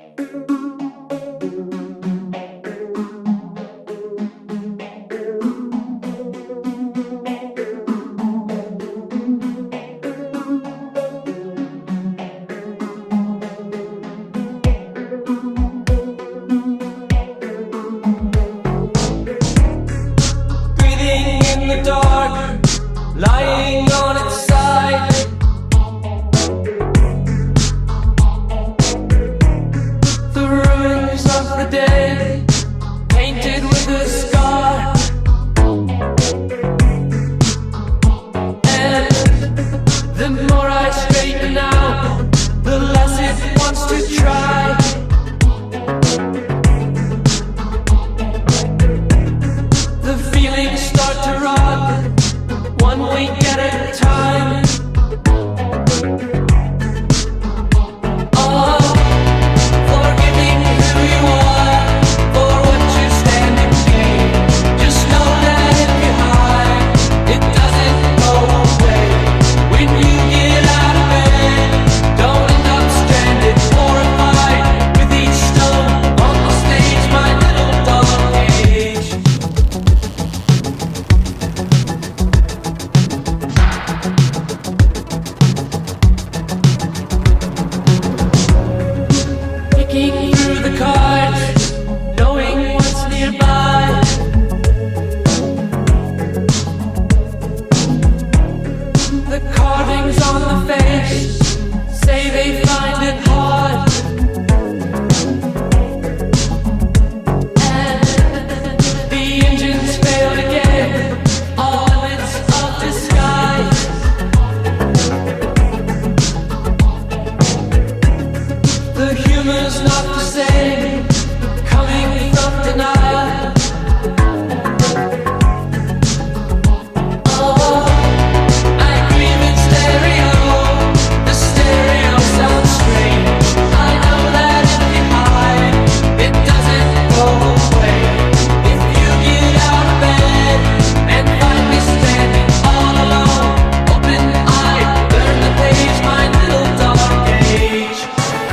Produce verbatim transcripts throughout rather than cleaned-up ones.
Lying on its side, the ruins of the day, painted with a scar. And the more I straighten out, the less it wants to try. The feelings start to rot, one week at a time. Oh, forgiving who you are for what you stand and gain. Just know that if you hide, it doesn't go away. When you get out of bed, don't end up stranded, horrified with each stone on the stage, my little dog cage. Picking through the cards, knowing what's nearby. The carvings on the face say they find it hard. And the engines failed again, all limits of disguise. The humor's not the same, coming from denial. Oh, I grieve in stereo, the stereo sounds strange. I know that if you hide, it doesn't go away. If you get out of bed and find me standing all alone, open-eyed, turn the page, my little dog cage.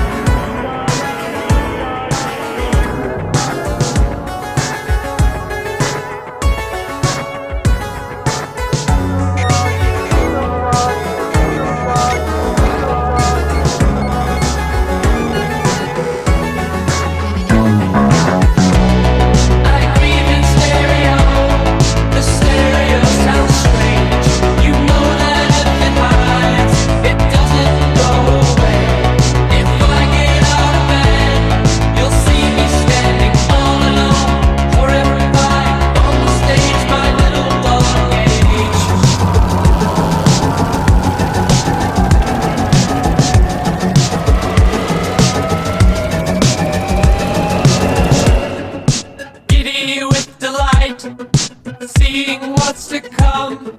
With delight, seeing what's to come.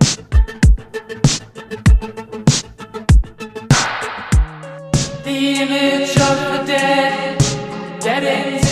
The image of the dead, dead ends